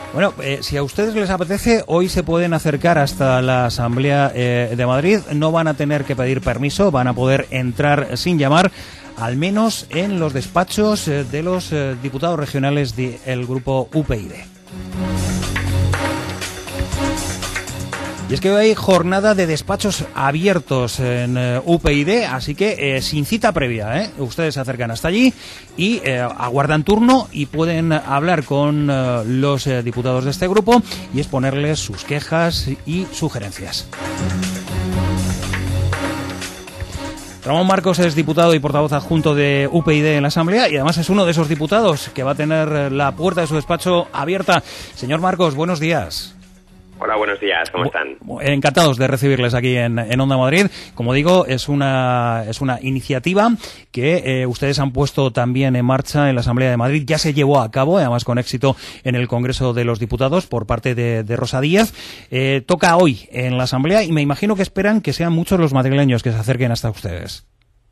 Bueno, si a ustedes les apetece, hoy se pueden acercar hasta la Asamblea de Madrid. No van a tener que pedir permiso, van a poder entrar sin llamar, al menos en los despachos de los diputados regionales del grupo UPyD. Y es que hoy hay jornada de despachos abiertos en UPyD, así que sin cita previa, ustedes se acercan hasta allí y aguardan turno y pueden hablar con los diputados de este grupo y exponerles sus quejas y sugerencias. Ramón Marcos es diputado y portavoz adjunto de UPyD en la Asamblea y además es uno de esos diputados que va a tener la puerta de su despacho abierta. Señor Marcos, buenos días. Hola, buenos días, ¿cómo están? Encantados de recibirles aquí en Onda Madrid. Como digo, es una iniciativa que ustedes han puesto también en marcha en la Asamblea de Madrid. Ya se llevó a cabo, además con éxito, en el Congreso de los Diputados por parte de Rosa Díez. Toca hoy en la Asamblea y me imagino que esperan que sean muchos los madrileños que se acerquen hasta ustedes.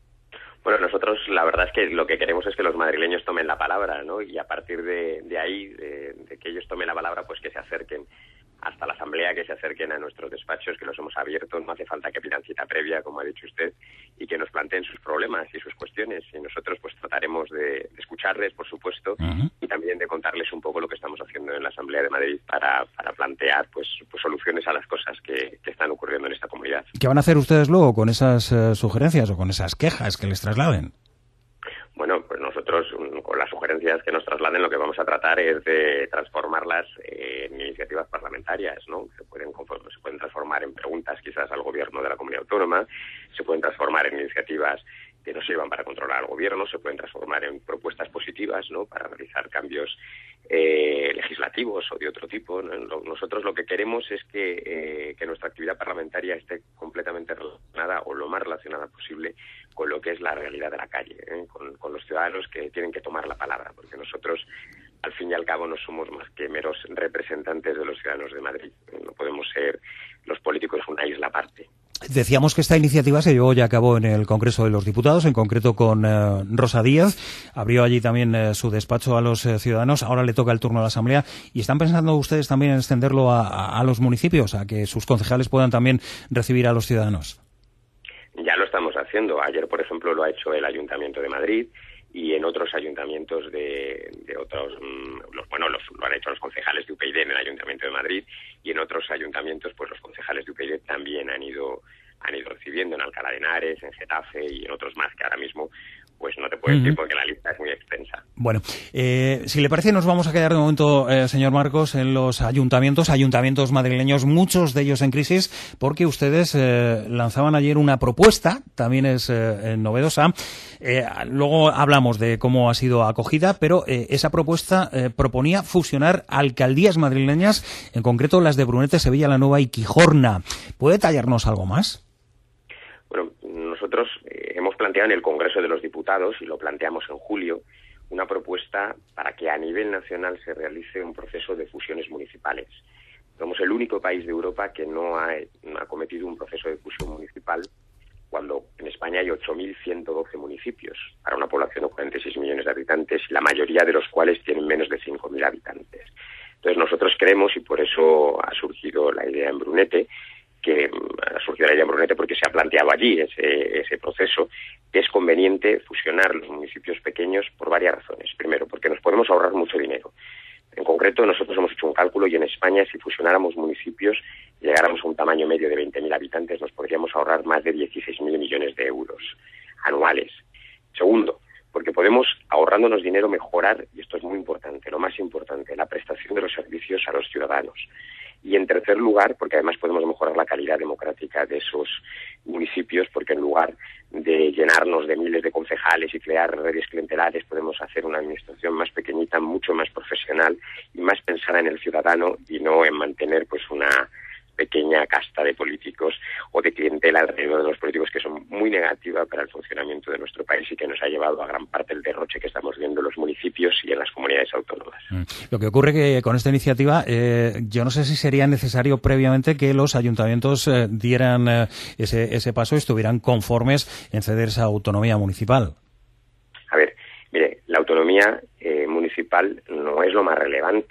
Bueno, nosotros la verdad es que lo que queremos es que los madrileños tomen la palabra, ¿no? Y a partir de ahí, de que ellos tomen la palabra, pues que se acerquen hasta la Asamblea, que se acerquen a nuestros despachos, que los hemos abierto, no hace falta que pidan cita previa, como ha dicho usted, y que nos planteen sus problemas y sus cuestiones. Y nosotros pues trataremos de escucharles, por supuesto, y también de contarles un poco lo que estamos haciendo en la Asamblea de Madrid para plantear pues soluciones a las cosas que están ocurriendo en esta comunidad. ¿Qué van a hacer ustedes luego con esas sugerencias o con esas quejas que les trasladen? Bueno, pues nosotros con las sugerencias que nos trasladen lo que vamos a tratar es de transformarlas en iniciativas parlamentarias, ¿no? Se pueden transformar en preguntas quizás al gobierno de la comunidad autónoma, se pueden transformar en iniciativas que nos sirvan para controlar al gobierno, se pueden transformar en propuestas positivas, ¿no? Para realizar cambios legislativos o de otro tipo. Nosotros lo que queremos es que nuestra actividad parlamentaria esté completamente relacionada o lo más relacionada posible con lo que es la realidad de la calle, con los ciudadanos que tienen que tomar la palabra, porque nosotros al fin y al cabo no somos más que meros representantes de los ciudadanos de Madrid. No podemos ser los políticos una isla aparte. Decíamos que esta iniciativa se llevó ya a cabo en el Congreso de los Diputados, en concreto con Rosa Díez. Abrió allí también su despacho a los ciudadanos. Ahora le toca el turno a la Asamblea. ¿Y están pensando ustedes también en extenderlo a los municipios, a que sus concejales puedan también recibir a los ciudadanos? Ya lo estamos haciendo. Ayer, por ejemplo, lo ha hecho el Ayuntamiento de Madrid y en otros ayuntamientos de otros, lo han hecho los concejales de UPyD en el Ayuntamiento de Madrid y en otros ayuntamientos, pues los concejales de UPyD también han ido recibiendo en Alcalá de Henares, en Getafe y en otros más que ahora mismo pues no te puedo decir porque la lista es muy extensa. Bueno, si le parece nos vamos a quedar de momento, señor Marcos, en los ayuntamientos madrileños, muchos de ellos en crisis, porque ustedes lanzaban ayer una propuesta, también es novedosa. Luego hablamos de cómo ha sido acogida, pero esa propuesta proponía fusionar alcaldías madrileñas, en concreto las de Brunete, Sevilla la Nueva y Quijorna. ¿Puede detallarnos algo más? Bueno, nosotros hemos planteado en el Congreso de los Diputados, y lo planteamos en julio, una propuesta para que a nivel nacional se realice un proceso de fusiones municipales. Somos el único país de Europa que no ha cometido un proceso de fusión municipal cuando en España hay 8.112 municipios para una población de 46 millones de habitantes, la mayoría de los cuales tienen menos de 5.000 habitantes. Entonces nosotros creemos, y por eso ha surgido la idea en Brunete, porque se ha planteado allí ese proceso, que es conveniente fusionar los municipios pequeños por varias razones. Primero, porque nos podemos ahorrar mucho dinero. En concreto, nosotros hemos hecho un cálculo y en España, si fusionáramos municipios y llegáramos a un tamaño medio de 20.000 habitantes, nos podríamos ahorrar más de 16.000 millones de euros anuales. Segundo, porque podemos, ahorrándonos dinero, mejorar, y esto es muy importante, lo más importante, la prestación de los servicios a los ciudadanos. Y en tercer lugar, porque además podemos mejorar la calidad democrática de esos municipios, porque en lugar de llenarnos de miles de concejales y crear redes clientelares, podemos hacer una administración más pequeñita, mucho más profesional y más pensada en el ciudadano y no en mantener pues una pequeña casta de políticos o de clientela alrededor de los políticos, que son muy negativa para el funcionamiento de nuestro país y que nos ha llevado a gran parte el derroche que estamos viendo en los municipios y en las comunidades autónomas. Lo que ocurre que con esta iniciativa, yo no sé si sería necesario previamente que los ayuntamientos dieran ese paso y estuvieran conformes en ceder esa autonomía municipal. A ver, mire, la autonomía municipal no es lo más relevante.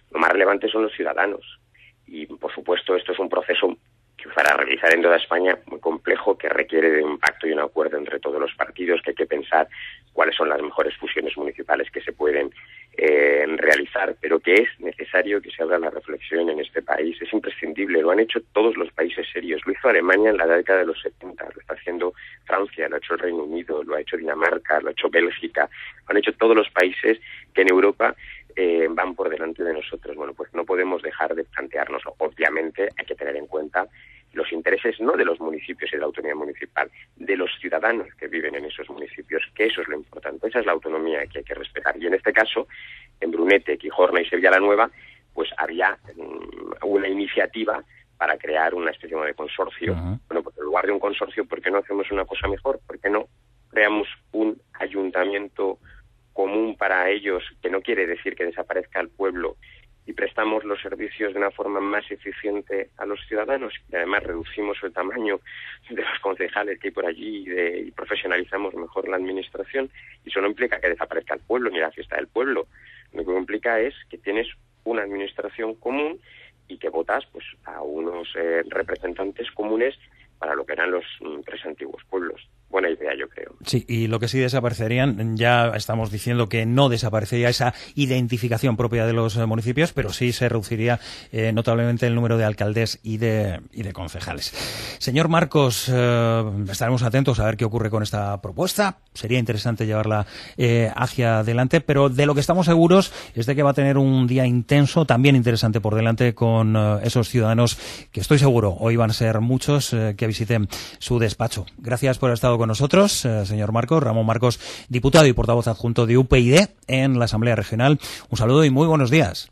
Lo más relevante son los ciudadanos. Y, por supuesto, esto es un proceso que para realizar en toda España muy complejo, que requiere de un pacto y un acuerdo entre todos los partidos, que hay que pensar cuáles son las mejores fusiones municipales que se pueden realizar, pero que es necesario que se abra la reflexión en este país. Es imprescindible, lo han hecho todos los países serios. Lo hizo Alemania en la década de los 70, lo está haciendo Francia, lo ha hecho el Reino Unido, lo ha hecho Dinamarca, lo ha hecho Bélgica, lo han hecho todos los países que en Europa van por delante de nosotros. Bueno, pues no podemos dejar de planteárnoslo. Obviamente hay que tener en cuenta los intereses no de los municipios y de la autonomía municipal, de los ciudadanos que viven en esos municipios, que eso es lo importante. Esa es la autonomía que hay que respetar. Y en este caso, en Brunete, Quijorna y Sevilla la Nueva, pues había una iniciativa para crear una especie de consorcio. Bueno, pues en lugar de un consorcio, ¿por qué no hacemos una cosa mejor? ¿Por qué no creamos un ayuntamiento común para ellos, que no quiere decir que desaparezca el pueblo, y prestamos los servicios de una forma más eficiente a los ciudadanos, y además reducimos el tamaño de los concejales que hay por allí y profesionalizamos mejor la administración? Y eso no implica que desaparezca el pueblo ni la fiesta del pueblo. Lo que implica es que tienes una administración común y que votas pues a unos representantes comunes para lo que eran los tres antiguos pueblos. Buena idea, yo creo. Sí, y lo que sí desaparecerían, ya estamos diciendo que no desaparecería esa identificación propia de los municipios, pero sí se reduciría notablemente el número de alcaldes y de concejales. Señor Marcos, estaremos atentos a ver qué ocurre con esta propuesta. Sería interesante llevarla hacia adelante, pero de lo que estamos seguros es de que va a tener un día intenso, también interesante por delante, con esos ciudadanos que estoy seguro hoy van a ser muchos que visiten su despacho. Gracias por haber estado con nosotros, señor Marcos. Ramón Marcos, diputado y portavoz adjunto de UPyD en la Asamblea Regional. Un saludo y muy buenos días.